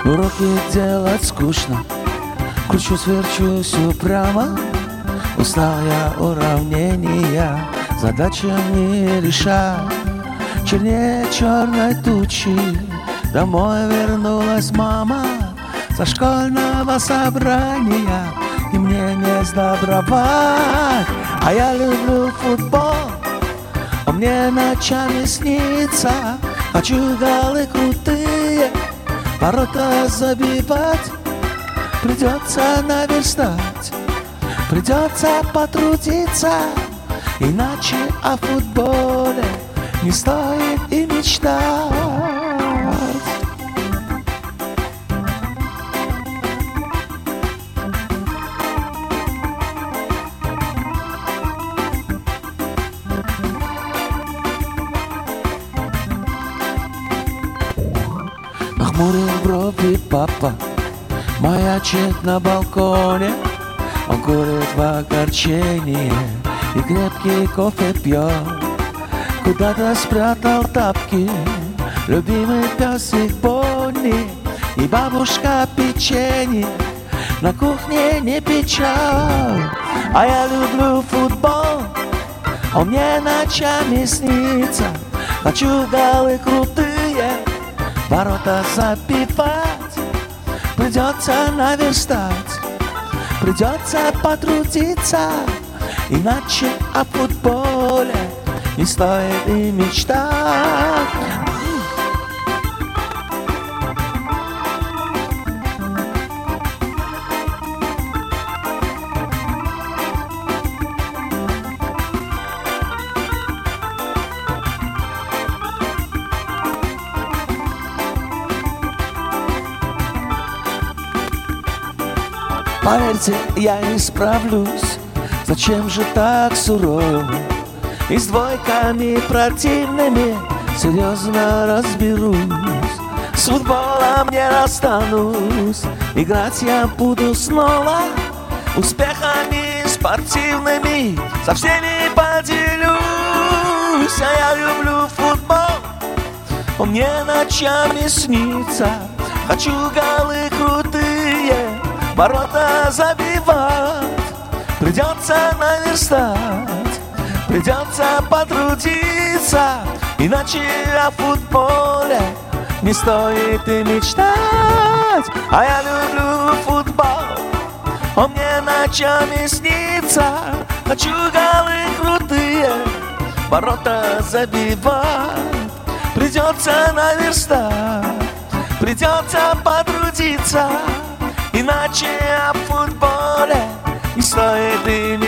Уроки делать скучно, кручусь, верчусь упрямо. Устал я уравнения, задачи не решать. Чернее черной тучи домой вернулась мама со школьного собрания, и мне не сдобровать. А я люблю футбол, он мне ночами снится. Хочу голы крутые, ворота забивать. Придется наверстать, придется потрудиться, иначе о футболе не стоит и мечтать. Нахмурил брови папа, маячит на балконе. Он курит в огорчении и крепкий кофе пьет. Куда-то спрятал тапки любимый песик Бонни, и бабушка печенье на кухне не печет. А я люблю футбол, он мне ночами снится. Хочу голы крутые, ворота забивать. Придется наверстать, придется потрудиться, иначе о футболе не стоит и мечтать. Поверьте, я не справлюсь, зачем же так сурово? И с двойками противными серьезно разберусь. С футболом не расстанусь, играть я буду снова. Успехами спортивными со всеми поделюсь. А я люблю футбол, он мне ночами снится. Хочу голы крутые, ворота забивать. Придется наверстать, придется потрудиться, иначе о футболе не стоит и мечтать. А я люблю футбол, он мне ночами снится. Хочу голы крутые, ворота забивать. Придется наверстать, придется потрудиться, иначе о футболе не стоит и